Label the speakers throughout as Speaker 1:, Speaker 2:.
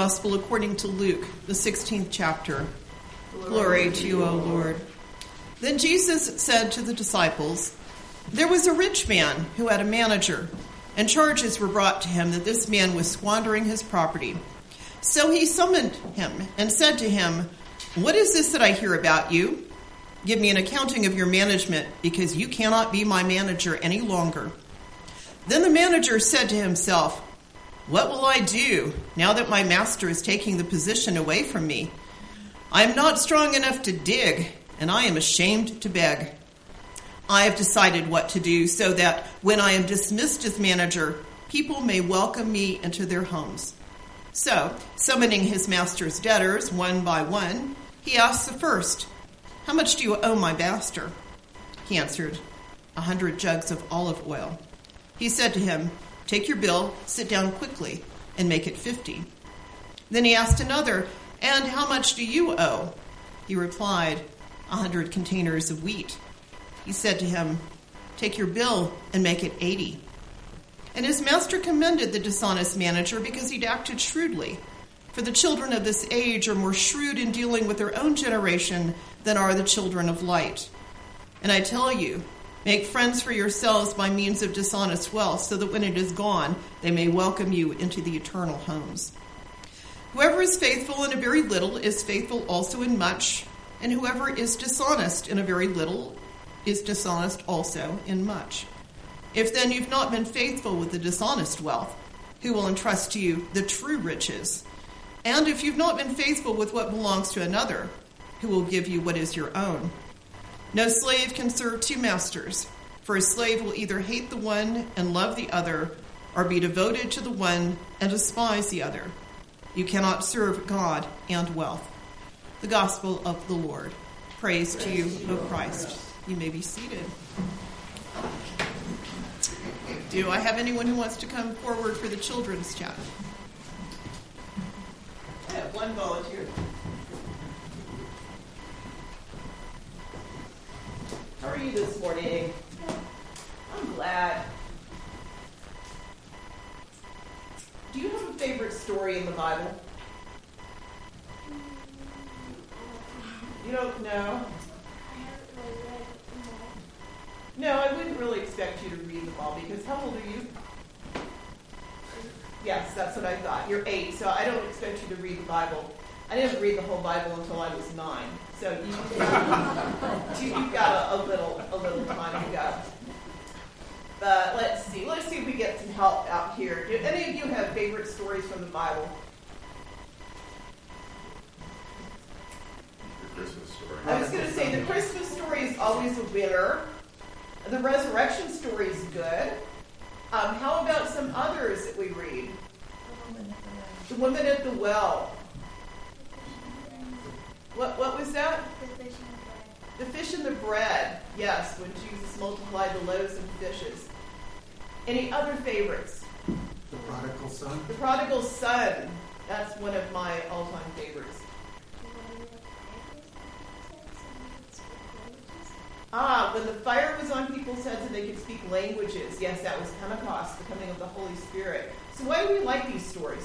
Speaker 1: Gospel according to Luke, the 16th chapter. Glory to you, O Lord. Then Jesus said to the disciples, "There was a rich man who had a manager, and charges were brought to him that this man was squandering his property. So he summoned him and said to him, 'What is this that I hear about you? Give me an accounting of your management, because you cannot be my manager any longer.' Then the manager said to himself, 'What will I do now that my master is taking the position away from me? I am not strong enough to dig, and I am ashamed to beg. I have decided what to do so that when I am dismissed as manager, people may welcome me into their homes.' So, summoning his master's debtors one by one, he asked the first, 'How much do you owe my master?' He answered, 100 jugs of olive oil. He said to him, 'Take your bill, sit down quickly, and make it 50. Then he asked another, 'And how much do you owe?' He replied, 100 containers of wheat. He said to him, 'Take your bill and make it 80. And his master commended the dishonest manager because he'd acted shrewdly. For the children of this age are more shrewd in dealing with their own generation than are the children of light. And I tell you, make friends for yourselves by means of dishonest wealth, so that when it is gone, they may welcome you into the eternal homes. Whoever is faithful in a very little is faithful also in much, and whoever is dishonest in a very little is dishonest also in much. If then you've not been faithful with the dishonest wealth, who will entrust to you the true riches? And if you've not been faithful with what belongs to another, who will give you what is your own? No slave can serve two masters, for a slave will either hate the one and love the other, or be devoted to the one and despise the other. You cannot serve God and wealth." The Gospel of the Lord. Praise to you, O Christ. You may be seated. Do I have anyone who wants to come forward for the children's chat? I have one volunteer. How are you this morning? I'm glad. Do you have a favorite story in the Bible? You don't know? No, I wouldn't really expect you to read them all, because how old are you? Yes, that's what I thought. You're 8, so I don't expect you to read the Bible. I didn't read the whole Bible until I was 9, so you've got a little time to go. But let's see if we get some help out here. Do any of you have favorite stories from the Bible?
Speaker 2: The Christmas story.
Speaker 1: I was going to say the Christmas story is always a winner. The resurrection story is good. How about some others that we read? The woman at the well. What was that? The fish and the bread. Yes, when Jesus multiplied the loaves and fishes. Any other favorites?
Speaker 3: The prodigal son.
Speaker 1: The prodigal son. That's one of my all-time favorites. When the fire was on people's heads and they could speak languages. Yes, that was Pentecost, the coming of the Holy Spirit. So why do we like these stories?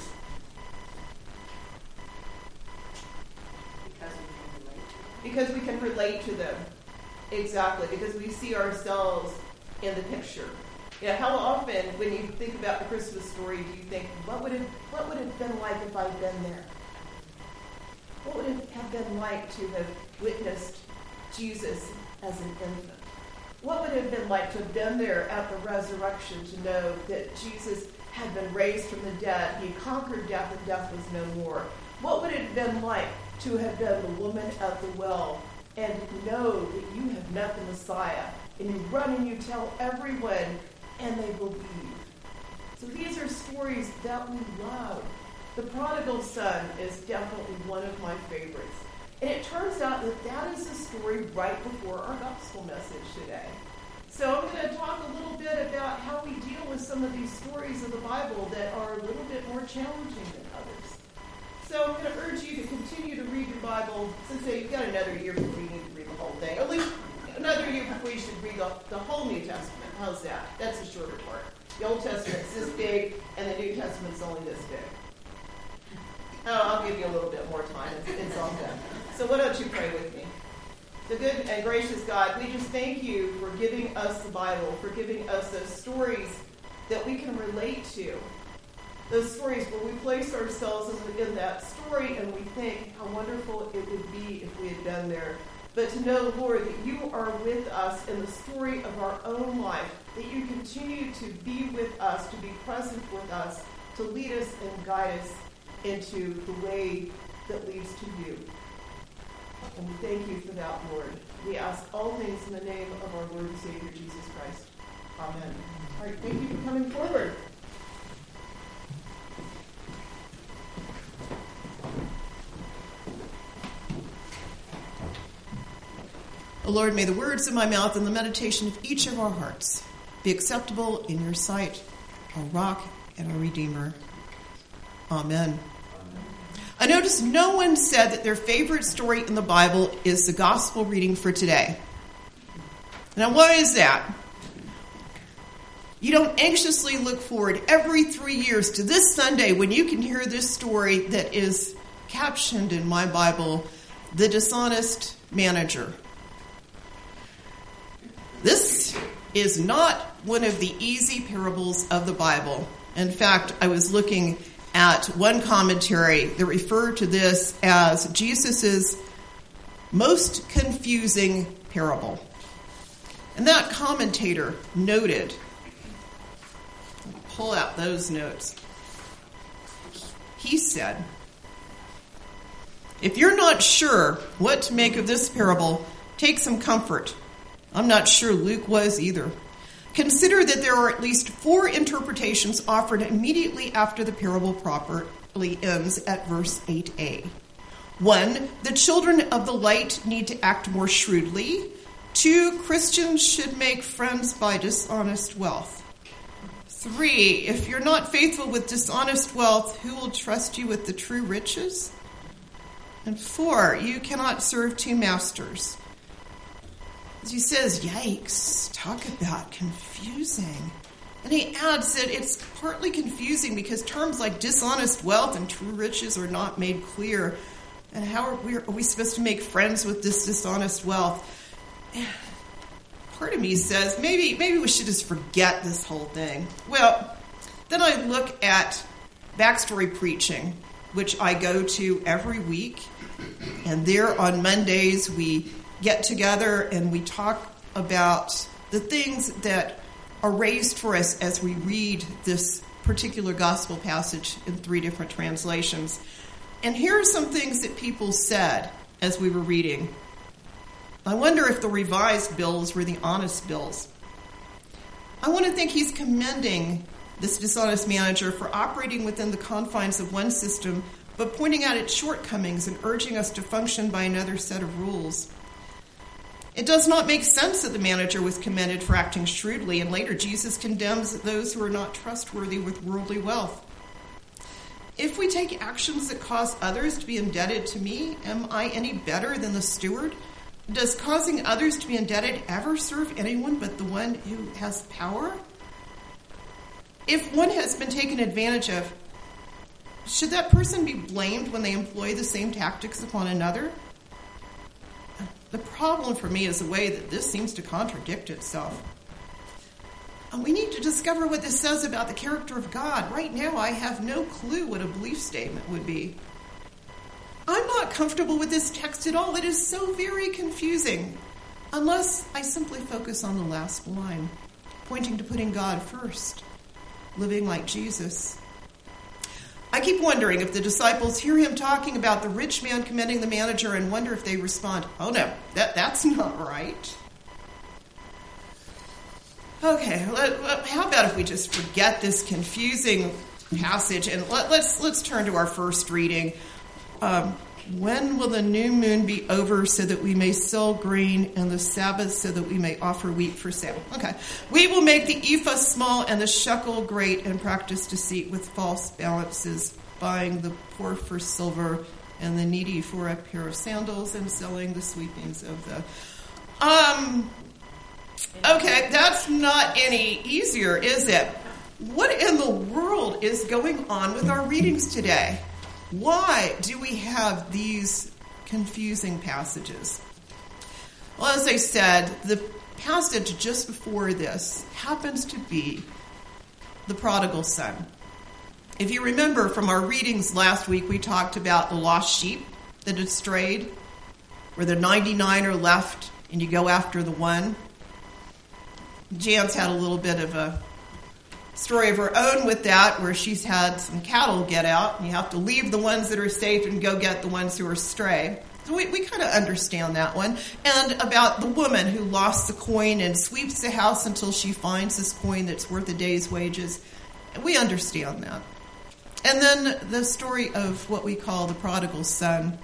Speaker 1: Because we can relate to them. Exactly, because we see ourselves in the picture. Yeah, how often, when you think about the Christmas story, do you think, what would it have been like if I'd been there? What would it have been like to have witnessed Jesus as an infant? What would it have been like to have been there at the resurrection, to know that Jesus had been raised from the dead, he conquered death, and death was no more? What would it have been like to have been the woman at the well and know that you have met the Messiah, and you run and you tell everyone, and they believe? So these are stories that we love. The prodigal son is definitely one of my favorites. And it turns out that is the story right before our gospel message today. So I'm going to talk a little bit about how we deal with some of these stories of the Bible that are a little bit more challenging than others. So I'm going to urge you to continue to read your Bible. Since you've got another year before you need to read the whole thing. At least another year before you should read the whole New Testament. How's that? That's the shorter part. The Old Testament's this big, and the New Testament's only this big. Oh, I'll give you a little bit more time. It's all good. So why don't you pray with me? So good and gracious God, we just thank you for giving us the Bible, for giving us those stories that we can relate to. Those stories where we place ourselves in that story and we think how wonderful it would be if we had been there. But to know, Lord, that you are with us in the story of our own life, that you continue to be with us, to be present with us, to lead us and guide us into the way that leads to you. And we thank you for that, Lord. We ask all things in the name of our Lord and Savior, Jesus Christ. Amen. All right, thank you for coming forward. O Lord, may the words of my mouth and the meditation of each of our hearts be acceptable in your sight, our rock and our redeemer. Amen. I noticed no one said that their favorite story in the Bible is the gospel reading for today. Now, why is that? You don't anxiously look forward every 3 years to this Sunday when you can hear this story that is captioned in my Bible, The Dishonest Manager. This is not one of the easy parables of the Bible. In fact, I was looking at one commentary that referred to this as Jesus' most confusing parable. And that commentator noted, pull out those notes, he said, if you're not sure what to make of this parable, take some comfort. I'm not sure Luke was either. Consider that there are at least 4 interpretations offered immediately after the parable properly ends at verse 8a. 1, the children of the light need to act more shrewdly. 2, Christians should make friends by dishonest wealth. 3, if you're not faithful with dishonest wealth, who will trust you with the true riches? And 4, you cannot serve 2 masters. As he says, yikes, talk about confusing. And he adds that it's partly confusing because terms like dishonest wealth and true riches are not made clear. And how are we supposed to make friends with this dishonest wealth? Part of me says, maybe we should just forget this whole thing. Well, then I look at Backstory Preaching, which I go to every week. And there on Mondays we get together and we talk about the things that are raised for us as we read this particular gospel passage in 3 different translations. And here are some things that people said as we were reading. I wonder if the revised bills were the honest bills. I want to think he's commending this dishonest manager for operating within the confines of one system, but pointing out its shortcomings and urging us to function by another set of rules. It does not make sense that the manager was commended for acting shrewdly, and later Jesus condemns those who are not trustworthy with worldly wealth. If we take actions that cause others to be indebted to me, am I any better than the steward? Does causing others to be indebted ever serve anyone but the one who has power? If one has been taken advantage of, should that person be blamed when they employ the same tactics upon another? The problem for me is the way that this seems to contradict itself. And we need to discover what this says about the character of God. Right now, I have no clue what a belief statement would be. I'm not comfortable with this text at all. It is so very confusing, unless I simply focus on the last line, pointing to putting God first, living like Jesus. I keep wondering if the disciples hear him talking about the rich man commending the manager and wonder if they respond, oh no, that's not right. Okay, how about if we just forget this confusing passage and let's turn to our first reading. When will the new moon be over so that we may sell grain, and the Sabbath so that we may offer wheat for sale? Okay. We will make the ephah small and the shekel great and practice deceit with false balances, buying the poor for silver and the needy for a pair of sandals and selling the sweepings of the... Okay, that's not any easier, is it? What in the world is going on with our readings today? Why do we have these confusing passages? Well, as I said, the passage just before this happens to be the prodigal son. If you remember from our readings last week, we talked about the lost sheep that had strayed, where the 99 are left and you go after the one. Jan's had a little bit of a story of her own with that, where she's had some cattle get out, and you have to leave the ones that are safe and go get the ones who are stray. So we kind of understand that one. And about the woman who lost the coin and sweeps the house until she finds this coin that's worth a day's wages. We understand that. And then the story of what we call the prodigal son,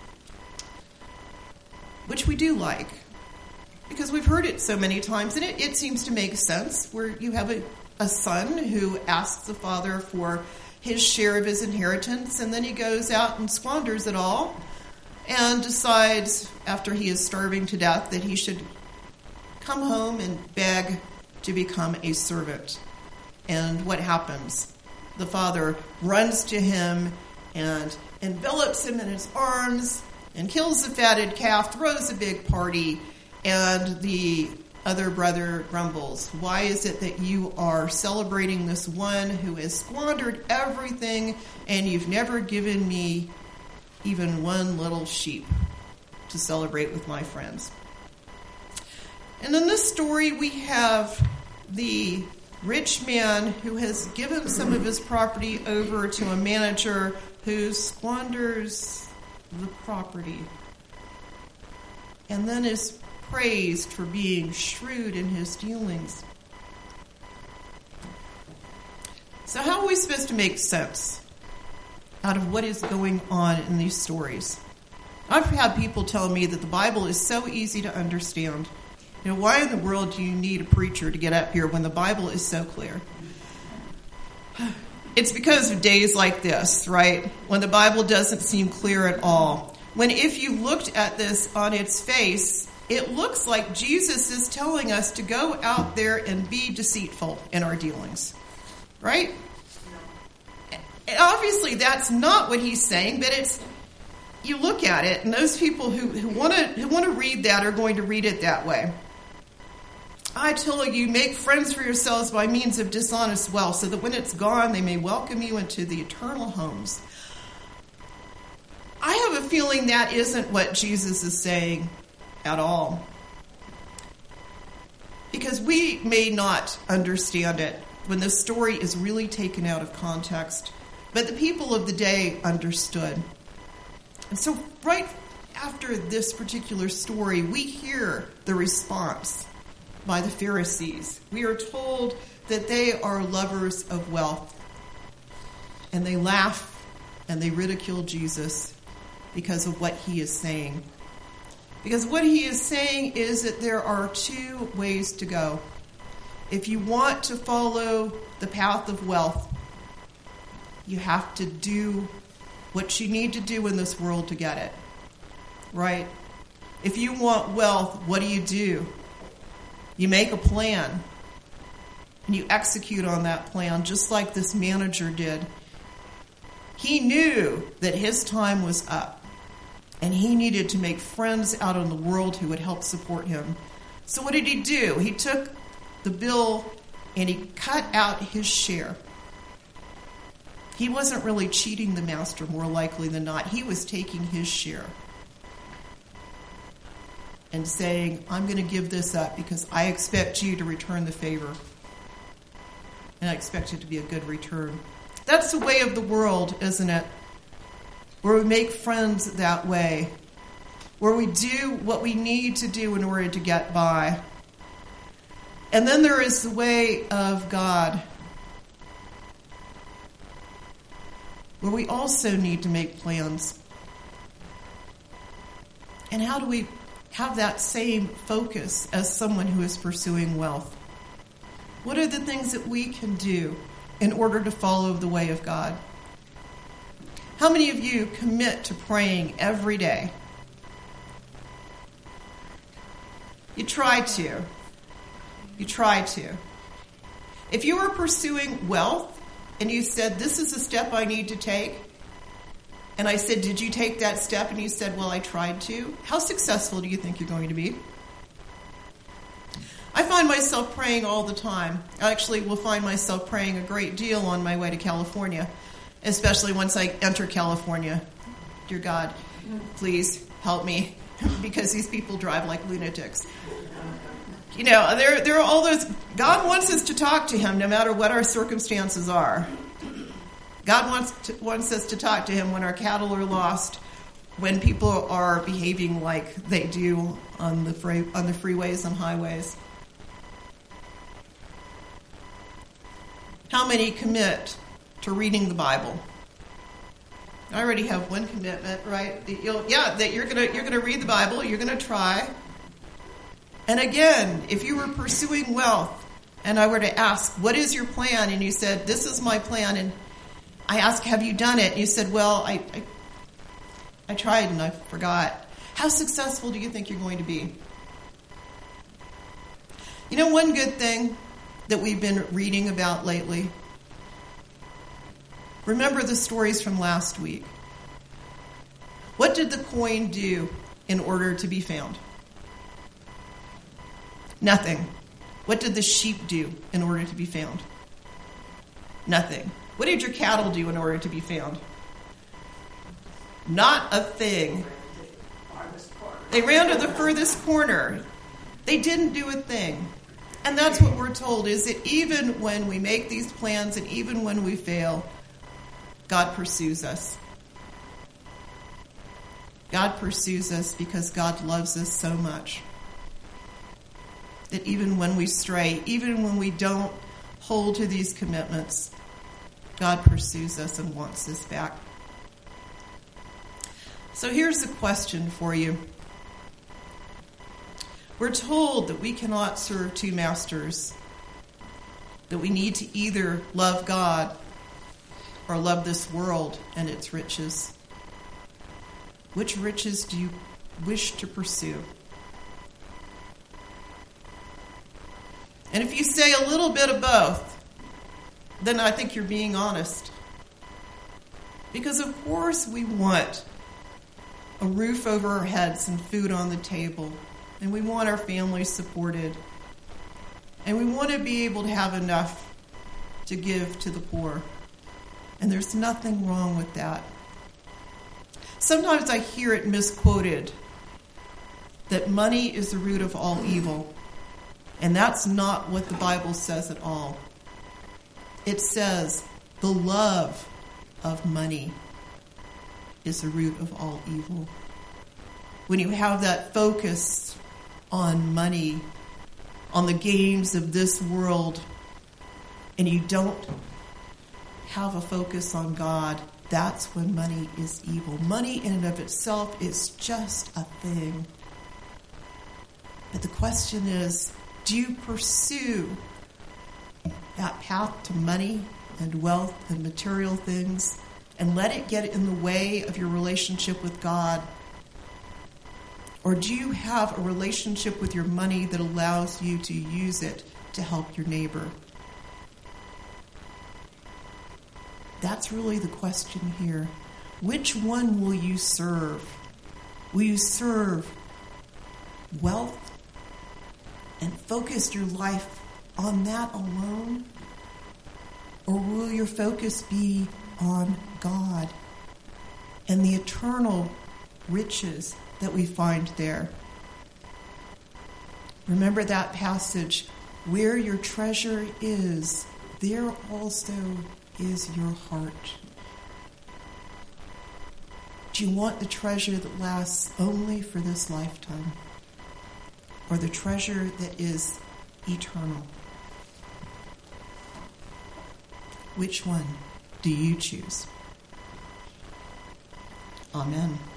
Speaker 1: which we do like, because we've heard it so many times, and it seems to make sense, where you have a son who asks the father for his share of his inheritance, and then he goes out and squanders it all, and decides, after he is starving to death, that he should come home and beg to become a servant. And what happens? The father runs to him and envelops him in his arms and kills the fatted calf, throws a big party, and the other brother grumbles. Why is it that you are celebrating this one who has squandered everything, and you've never given me even one little sheep to celebrate with my friends? And in this story, we have the rich man who has given some of his property over to a manager who squanders the property and then is praised for being shrewd in his dealings. So how are we supposed to make sense out of what is going on in these stories? I've had people tell me that the Bible is so easy to understand. You know, why in the world do you need a preacher to get up here when the Bible is so clear? It's because of days like this, right? When the Bible doesn't seem clear at all. When if you looked at this on its face, it looks like Jesus is telling us to go out there and be deceitful in our dealings, right? And obviously, that's not what he's saying, but it's, you look at it, and those people who want to read that are going to read it that way. I tell you, make friends for yourselves by means of dishonest wealth, so that when it's gone, they may welcome you into the eternal homes. I have a feeling that isn't what Jesus is saying at all. Because we may not understand it when the story is really taken out of context. But the people of the day understood. And so right after this particular story, we hear the response by the Pharisees. We are told that they are lovers of wealth. And they laugh and they ridicule Jesus because of what he is saying. Because what he is saying is that there are two ways to go. If you want to follow the path of wealth, you have to do what you need to do in this world to get it. Right? If you want wealth, what do? You make a plan. And you execute on that plan, just like this manager did. He knew that his time was up. And he needed to make friends out in the world who would help support him. So what did he do? He took the bill and he cut out his share. He wasn't really cheating the master, more likely than not. He was taking his share and saying, I'm going to give this up because I expect you to return the favor. And I expect it to be a good return. That's the way of the world, isn't it? Where we make friends that way. Where we do what we need to do in order to get by. And then there is the way of God, where we also need to make plans. And how do we have that same focus as someone who is pursuing wealth? What are the things that we can do in order to follow the way of God? How many of you commit to praying every day? You try to. You try to. If you were pursuing wealth and you said, this is a step I need to take, And I said, did you take that step? And he said, well, I tried to. How successful do you think you're going to be? I find myself praying all the time. I actually will find myself praying a great deal on my way to California, especially once I enter California. Dear God, please help me, because these people drive like lunatics. You know, there are all those. God wants us to talk to him no matter what our circumstances are. God wants us to talk to him when our cattle are lost, when people are behaving like they do on the freeways and highways. How many commit to reading the Bible? I already have one commitment, right? That you're gonna read the Bible. You're gonna try. And again, if you were pursuing wealth, and I were to ask, "What is your plan?" and you said, "This is my plan," and I asked, "Have you done it?" and you said, "Well, I tried and I forgot." How successful do you think you're going to be? You know, one good thing that we've been reading about lately. Remember the stories from last week. What did the coin do in order to be found? Nothing. What did the sheep do in order to be found? Nothing. What did your cattle do in order to be found? Not a thing. They ran to the furthest corner. They didn't do a thing. And that's what we're told, is that even when we make these plans and even when we fail, God pursues us. God pursues us because God loves us so much that even when we stray, even when we don't hold to these commitments, God pursues us and wants us back. So here's a question for you. We're told that we cannot serve two masters, that we need to either love God or love this world and its riches. Which riches do you wish to pursue? And if you say a little bit of both, then I think you're being honest. Because of course we want a roof over our heads and food on the table. And we want our families supported. And we want to be able to have enough to give to the poor. And there's nothing wrong with that. Sometimes I hear it misquoted that money is the root of all evil. And that's not what the Bible says at all. It says the love of money is the root of all evil. When you have that focus on money, on the gains of this world, and you don't have a focus on God, that's when money is evil. Money in and of itself is just a thing. But the question is, do you pursue that path to money and wealth and material things and let it get in the way of your relationship with God? Or do you have a relationship with your money that allows you to use it to help your neighbor? That's really the question here. Which one will you serve? Will you serve wealth and focus your life on that alone? Or will your focus be on God and the eternal riches that we find there? Remember that passage, where your treasure is, there also is your heart. Do you want the treasure that lasts only for this lifetime, or the treasure that is eternal? Which one do you choose? Amen.